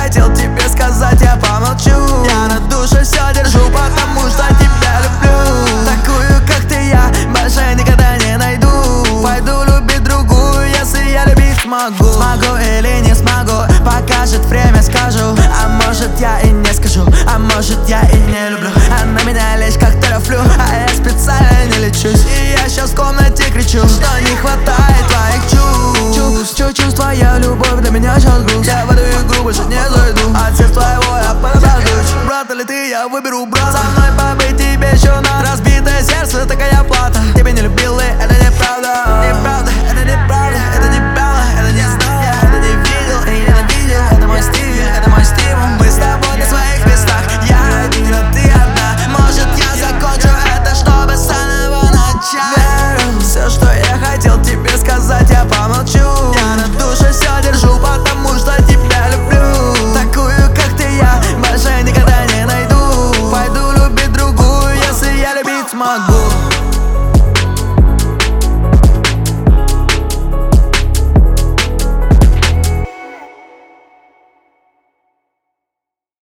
хотел тебе сказать, я помолчу. Я на душе все держу, потому что тебя люблю. Такую, как ты, я больше никогда не найду. Пойду любить другую, если я любить смогу. Смогу или не смогу, покажет время, скажу. А может я и не скажу, а может я и не люблю. Она меня лишь как тарафлю, а я специально не лечусь. И я сейчас в комнате кричу, что не хватает твоих чувств. Чувств, твоя любовь для меня сейчас груз. Я в эту игру больше не зайду, от сердца твоего я подождусь. Брат или ты, я выберу брат. Со мной